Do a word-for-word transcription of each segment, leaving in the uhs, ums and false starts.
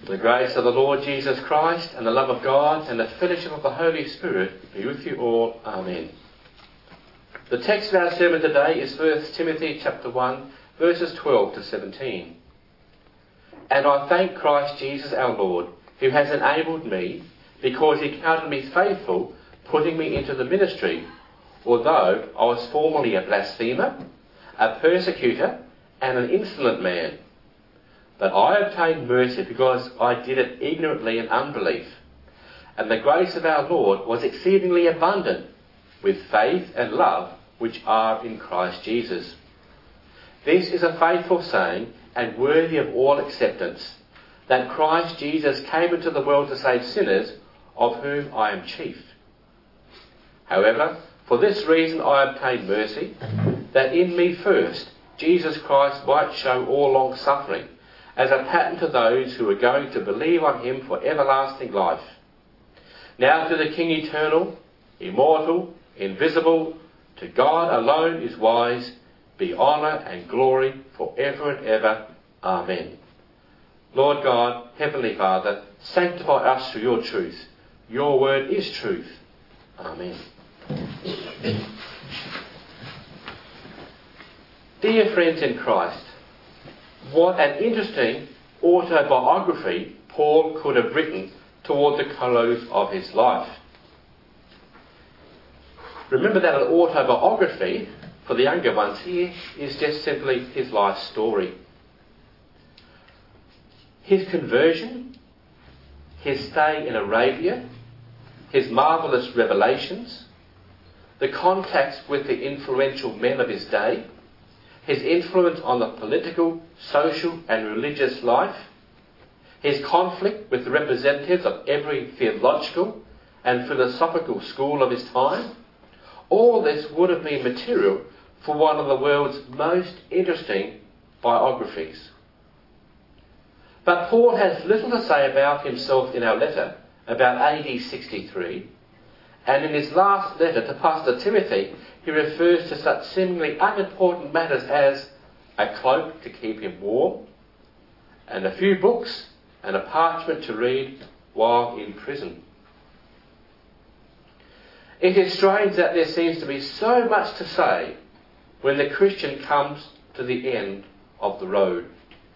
The grace of the Lord Jesus Christ and the love of God and the fellowship of the Holy Spirit be with you all. Amen. The text of our sermon today is First Timothy chapter one, verses twelve to seventeen. And I thank Christ Jesus our Lord, who has enabled me, because he counted me faithful, putting me into the ministry, although I was formerly a blasphemer, a persecutor, and an insolent man. But I obtained mercy because I did it ignorantly in unbelief. And the grace of our Lord was exceedingly abundant, with faith and love which are in Christ Jesus. This is a faithful saying and worthy of all acceptance, that Christ Jesus came into the world to save sinners, of whom I am chief. However, for this reason I obtained mercy, that in me first Jesus Christ might show all long suffering, as a pattern to those who are going to believe on him for everlasting life. Now to the King eternal, immortal, invisible, to God alone is wise, be honour and glory for ever and ever. Amen. Lord God, Heavenly Father, sanctify us through your truth. Your word is truth. Amen. Dear friends in Christ, what an interesting autobiography Paul could have written toward the close of his life. Remember that an autobiography, for the younger ones here, is just simply his life story. His conversion, his stay in Arabia, his marvellous revelations, the contacts with the influential men of his day, his influence on the political, social and religious life, his conflict with the representatives of every theological and philosophical school of his time, all this would have been material for one of the world's most interesting biographies. But Paul has little to say about himself in our letter, about A D sixty-three, and in his last letter to Pastor Timothy, he refers to such seemingly unimportant matters as a cloak to keep him warm, and a few books and a parchment to read while in prison. It is strange that there seems to be so much to say when the Christian comes to the end of the road.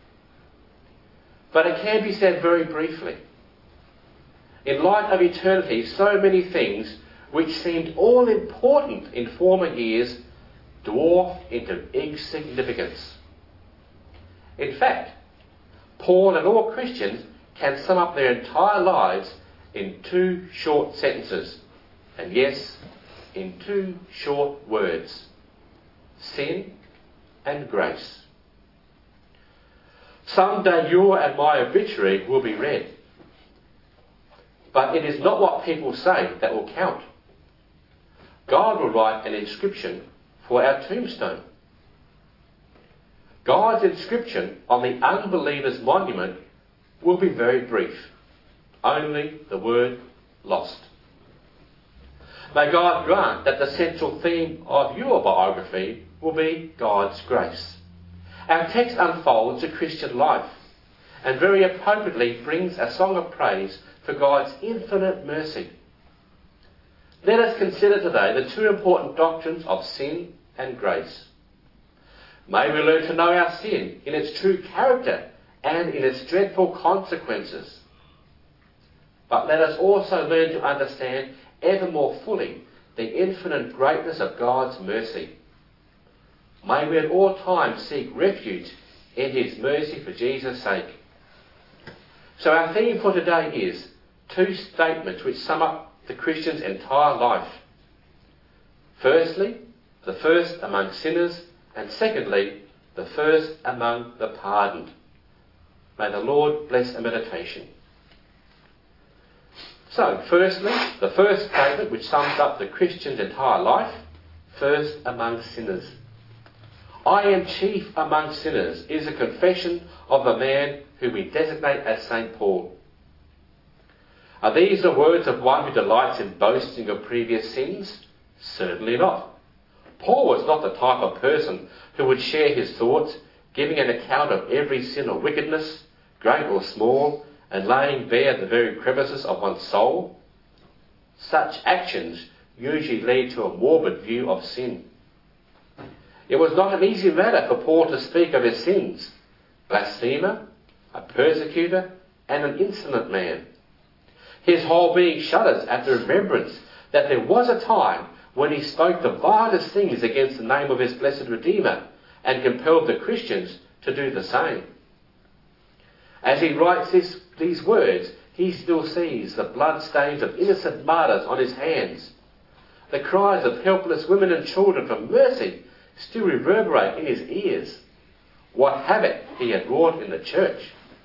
But it can be said very briefly. In light of eternity, so many things which seemed all important in former years dwarf into insignificance. In fact, Paul and all Christians can sum up their entire lives in two short sentences, and yes, in two short words: sin and grace. Someday your and my obituary will be read. But it is not what people say that will count. God will write an inscription for our tombstone. God's inscription on the unbeliever's monument will be very brief. Only the word lost. May God grant that the central theme of your biography will be God's grace. Our text unfolds a Christian life and very appropriately brings a song of praise for God's infinite mercy. Let us consider today the two important doctrines of sin and grace. May we learn to know our sin in its true character and in its dreadful consequences. But let us also learn to understand ever more fully the infinite greatness of God's mercy. May we at all times seek refuge in his mercy for Jesus' sake. So our theme for today is two statements which sum up the Christian's entire life. Firstly, the first among sinners, and secondly, the first among the pardoned. May the Lord bless a meditation. So, firstly, the first statement which sums up the Christian's entire life, first among sinners. I am chief among sinners is a confession of the man whom we designate as Saint Paul. Are these the words of one who delights in boasting of previous sins? Certainly not. Paul was not the type of person who would share his thoughts, giving an account of every sin or wickedness, great or small, and laying bare the very crevices of one's soul. Such actions usually lead to a morbid view of sin. It was not an easy matter for Paul to speak of his sins: blasphemer, a persecutor, and an insolent man. His whole being shudders at the remembrance that there was a time when he spoke the vilest things against the name of his blessed Redeemer and compelled the Christians to do the same. As he writes this, these words, he still sees the blood stains of innocent martyrs on his hands. The cries of helpless women and children for mercy still reverberate in his ears. What havoc he had wrought in the church.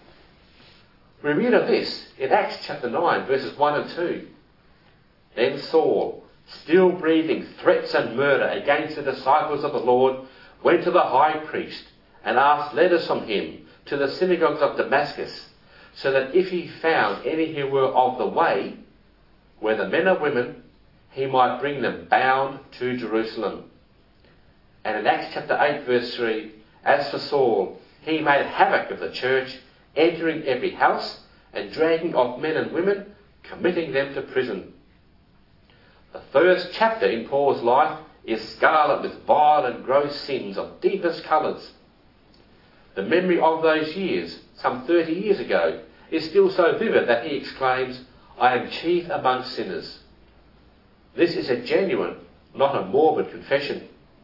We read of this in Acts chapter nine, verses one and two. Then Saul, still breathing threats and murder against the disciples of the Lord, went to the high priest and asked letters from him to the synagogues of Damascus, so that if he found any who were of the way, whether men or women, he might bring them bound to Jerusalem. And in Acts chapter eight, verse three, as for Saul, he made havoc of the church, entering every house and dragging off men and women, committing them to prison. The first chapter in Paul's life is scarlet with vile and gross sins of deepest colours. The memory of those years, some thirty years ago, is still so vivid that he exclaims, "I am chief among sinners." This is a genuine, not a morbid confession.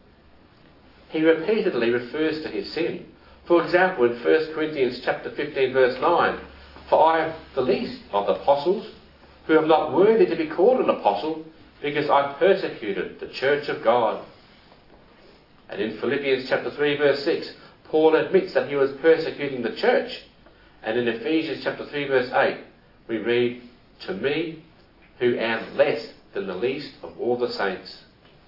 He repeatedly refers to his sin. For example, in First Corinthians chapter fifteen, verse nine, "For I am the least of the apostles, who am not worthy to be called an apostle, because I persecuted the church of God." And in Philippians chapter three, verse six, Paul admits that he was persecuting the church. And in Ephesians chapter three, verse eight, we read, "To me, who am less than the least of all the saints."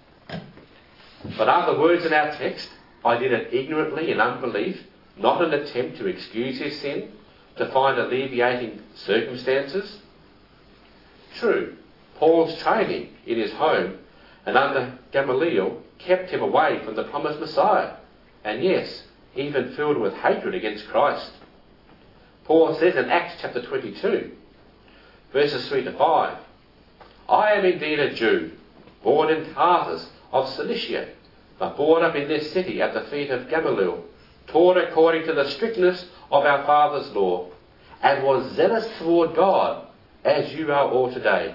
But are the words in our text, "I did it ignorantly in unbelief," not an attempt to excuse his sin, to find alleviating circumstances? True, Paul's training in his home and under Gamaliel kept him away from the promised Messiah, and yes, even filled with hatred against Christ. Paul says in Acts chapter twenty-two, verses three to five, "I am indeed a Jew, born in Tarsus of Cilicia, but brought up in this city at the feet of Gamaliel, taught according to the strictness of our father's law, and was zealous toward God, as you are all today.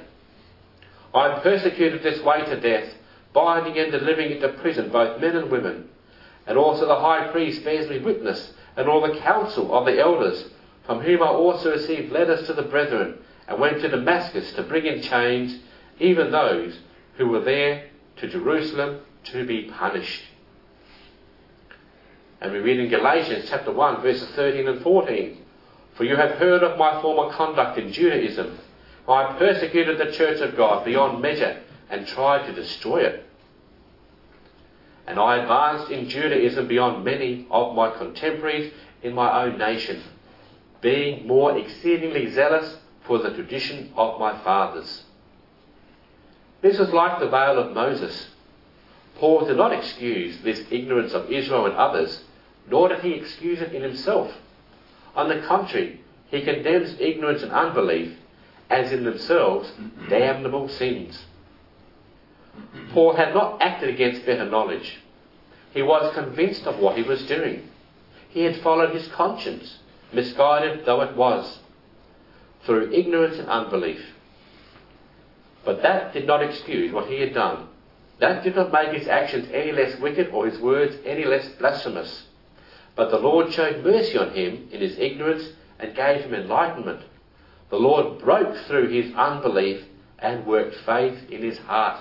I persecuted this way to death, binding and delivering into prison both men and women. And also the high priest bears me witness, and all the council of the elders, from whom I also received letters to the brethren, and went to Damascus to bring in chains even those who were there to Jerusalem to be punished." And we read in Galatians chapter one, verses thirteen and fourteen, "For you have heard of my former conduct in Judaism. I persecuted the church of God beyond measure and tried to destroy it. And I advanced in Judaism beyond many of my contemporaries in my own nation, being more exceedingly zealous for the tradition of my fathers." This was like the veil of Moses. Paul did not excuse this ignorance of Israel and others, nor did he excuse it in himself. On the contrary, he condemns ignorance and unbelief as in themselves damnable sins. Paul had not acted against better knowledge. He was convinced of what he was doing. He had followed his conscience, misguided though it was, through ignorance and unbelief. But that did not excuse what he had done. That did not make his actions any less wicked or his words any less blasphemous. But the Lord showed mercy on him in his ignorance and gave him enlightenment. The Lord broke through his unbelief and worked faith in his heart.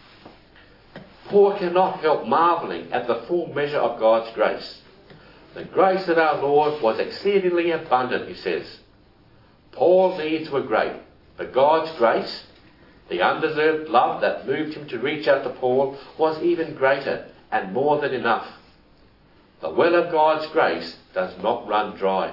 Paul cannot help marvelling at the full measure of God's grace. The grace of our Lord was exceedingly abundant, he says. Paul's needs were great, but God's grace, the undeserved love that moved him to reach out to Paul, was even greater and more than enough. The well of God's grace does not run dry.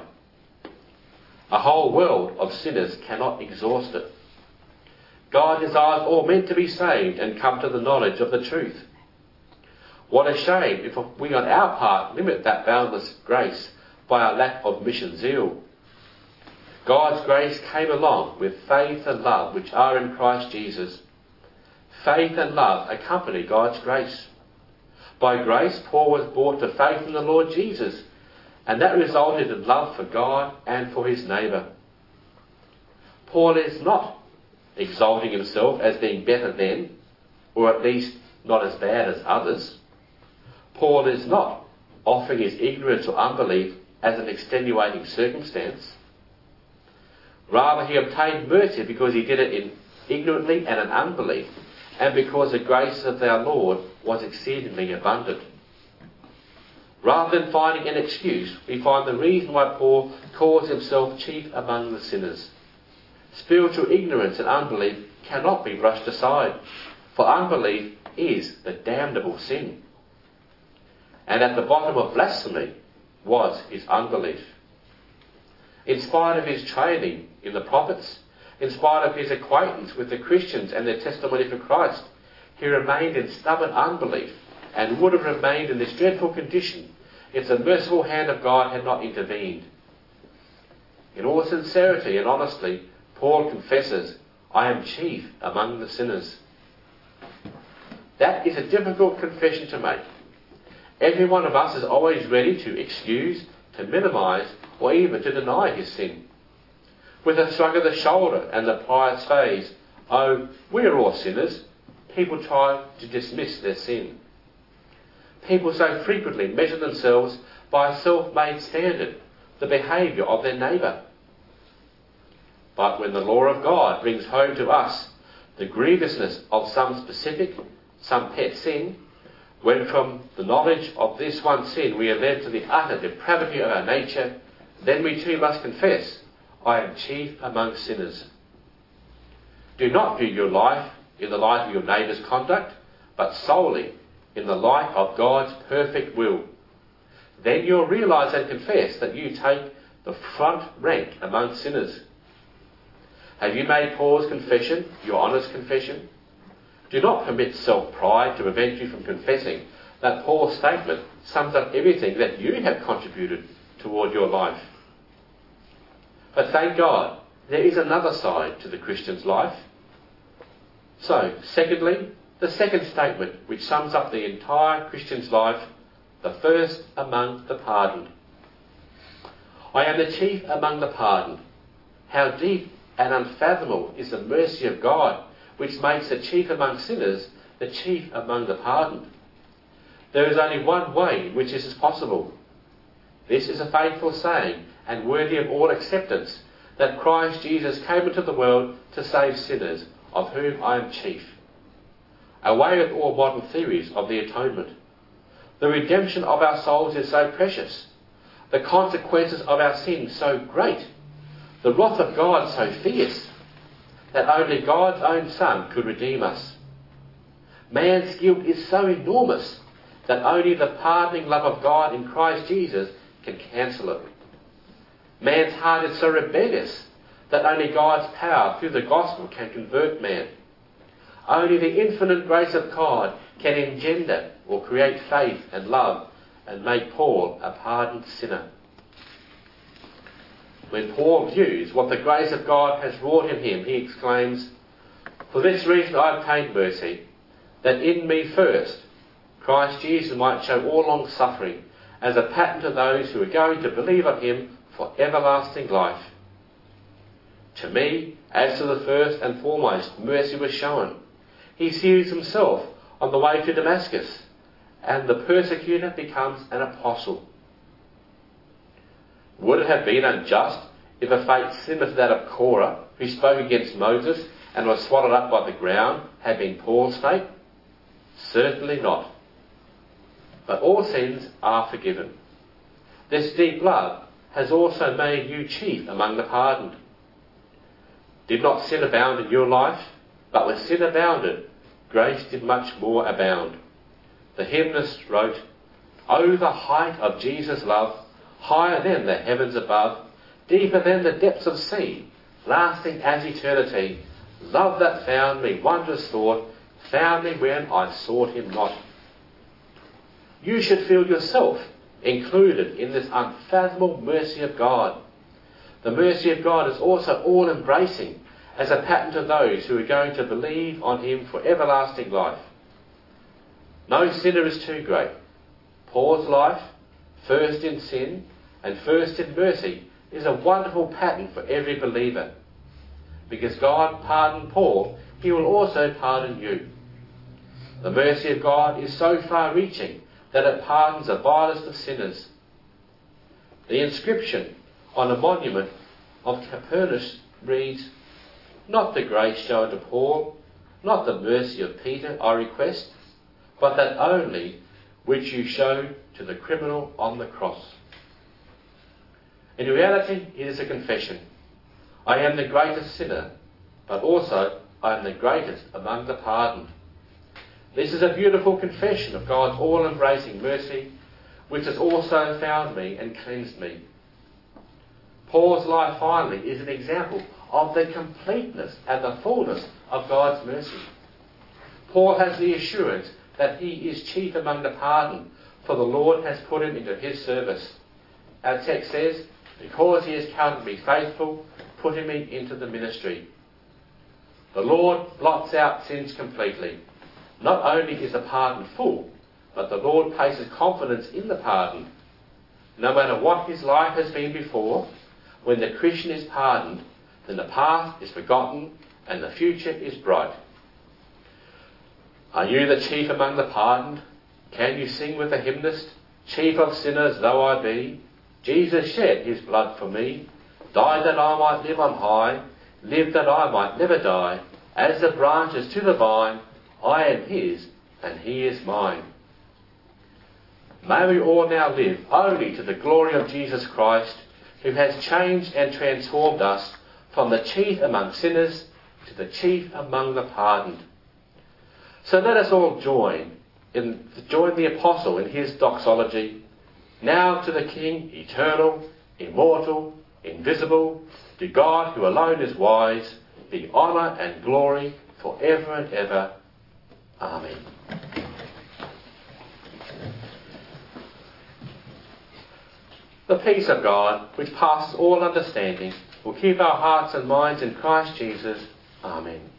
A whole world of sinners cannot exhaust it. God desires all men to be saved and come to the knowledge of the truth. What a shame if we on our part limit that boundless grace by our lack of mission zeal. God's grace came along with faith and love which are in Christ Jesus. Faith and love accompany God's grace. By grace, Paul was brought to faith in the Lord Jesus, and that resulted in love for God and for his neighbour. Paul is not exalting himself as being better than, or at least not as bad as others. Paul is not offering his ignorance or unbelief as an extenuating circumstance. Rather, he obtained mercy because he did it in ignorantly and in unbelief, and because the grace of our Lord was exceedingly abundant. Rather than finding an excuse, we find the reason why Paul calls himself chief among the sinners. Spiritual ignorance and unbelief cannot be brushed aside, for unbelief is the damnable sin. And at the bottom of blasphemy was his unbelief. In spite of his training in the prophets, in spite of his acquaintance with the Christians and their testimony for Christ, he remained in stubborn unbelief and would have remained in this dreadful condition if the merciful hand of God had not intervened. In all sincerity and honesty, Paul confesses, "I am chief among the sinners." That is a difficult confession to make. Every one of us is always ready to excuse, to minimise, or even to deny his sin. With a shrug of the shoulder and the pious phrase, "Oh, we're all sinners," people try to dismiss their sin. People so frequently measure themselves by a self-made standard, the behaviour of their neighbour. But when the law of God brings home to us the grievousness of some specific, some pet sin, when from the knowledge of this one sin we are led to the utter depravity of our nature, then we too must confess, "I am chief among sinners." Do not view your life in the light of your neighbour's conduct, but solely in the light of God's perfect will. Then you'll realise and confess that you take the front rank among sinners. Have you made Paul's confession your honest confession? Do not permit self-pride to prevent you from confessing that Paul's statement sums up everything that you have contributed toward your life. But thank God, there is another side to the Christian's life. So, secondly, the second statement which sums up the entire Christian's life, the first among the pardoned. I am the chief among the pardoned. How deep and unfathomable is the mercy of God, which makes the chief among sinners the chief among the pardoned. There is only one way in which this is possible. This is a faithful saying and worthy of all acceptance, that Christ Jesus came into the world to save sinners, of whom I am chief. Away with all modern theories of the atonement. The redemption of our souls is so precious, the consequences of our sin so great, the wrath of God so fierce, that only God's own Son could redeem us. Man's guilt is so enormous that only the pardoning love of God in Christ Jesus can cancel it. Man's heart is so rebellious that only God's power through the gospel can convert man. Only the infinite grace of God can engender or create faith and love and make Paul a pardoned sinner. When Paul views what the grace of God has wrought in him, he exclaims, "For this reason I obtained mercy, that in me first Christ Jesus might show all long suffering as a pattern to those who are going to believe on him for everlasting life. To me, as to the first and foremost, mercy was shown. He sees himself on the way to Damascus, and the persecutor becomes an apostle. Would it have been unjust if a fate similar to that of Korah, who spoke against Moses and was swallowed up by the ground, had been Paul's fate? Certainly not. But all sins are forgiven. This deep love has also made you chief among the pardoned. Did not sin abound in your life? But where sin abounded, grace did much more abound. The hymnist wrote, "Oh, the height of Jesus' love, higher than the heavens above, deeper than the depths of sea, lasting as eternity. Love that found me, wondrous thought, found me when I sought him not." You should feel yourself included in this unfathomable mercy of God. The mercy of God is also all-embracing as a pattern to those who are going to believe on him for everlasting life. No sinner is too great. Paul's life, first in sin and first in mercy, is a wonderful pattern for every believer. Because God pardoned Paul, he will also pardon you. The mercy of God is so far-reaching that it pardons the vilest of sinners. The inscription on a monument of Capernaum reads, "Not the grace shown to Paul, not the mercy of Peter I request, but that only which you showed to the criminal on the cross." In reality, it is a confession. I am the greatest sinner, but also I am the greatest among the pardoned. This is a beautiful confession of God's all-embracing mercy, which has also found me and cleansed me. Paul's life, finally, is an example of the completeness and the fullness of God's mercy. Paul has the assurance that he is chief among the pardoned, for the Lord has put him into his service. Our text says, "Because he has counted me faithful, putting me into the ministry." The Lord blots out sins completely. Not only is the pardon full, but the Lord places confidence in the pardon. No matter what his life has been before, when the Christian is pardoned, then the past is forgotten and the future is bright. Are you the chief among the pardoned? Can you sing with the hymnist, "Chief of sinners though I be, Jesus shed his blood for me, died that I might live on high, live that I might never die, as the branches to the vine, I am his and he is mine." May we all now live only to the glory of Jesus Christ, who has changed and transformed us from the chief among sinners to the chief among the pardoned. So let us all join in join the apostle in his doxology. Now to the King, eternal, immortal, invisible, to God who alone is wise, be honour and glory for ever and ever. Amen. The peace of God, which passes all understanding, will keep our hearts and minds in Christ Jesus. Amen.